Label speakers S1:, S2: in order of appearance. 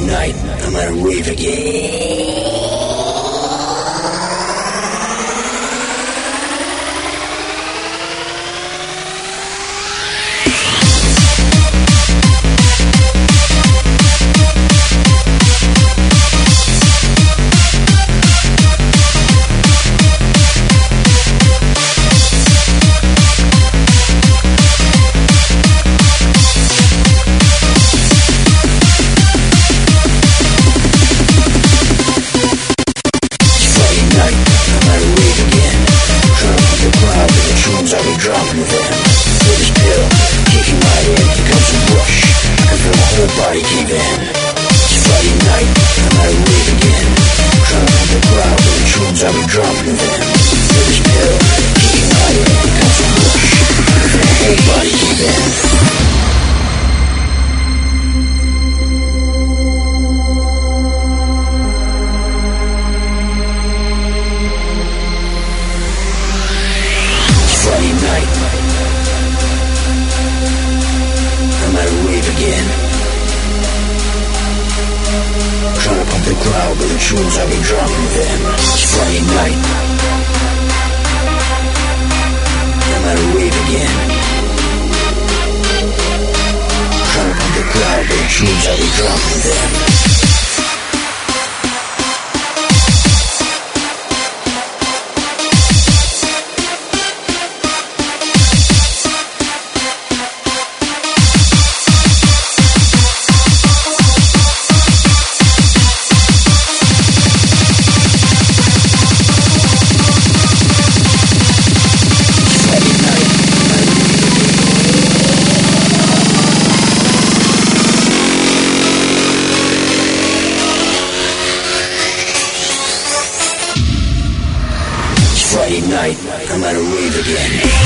S1: night, I'm at a rave again. I'll be dropping them. Feel this pill kicking right in. Here comes a rush. I can feel my whole body cave in. It's Friday night, I'm at a rave again. Trying to pump the crowd with the tunes I'll be dropping them. Feel this pill kicking right in. Here comes a rush. I can feel my whole body cave in. Friday night, I'm at a rave again. Trying to pump the crowd with the tunes I'll be dropping them. It's Friday night, I'm at a rave again. Trying to pump the crowd with the tunes I'll be dropping them. Friday night, I'm at a rave again.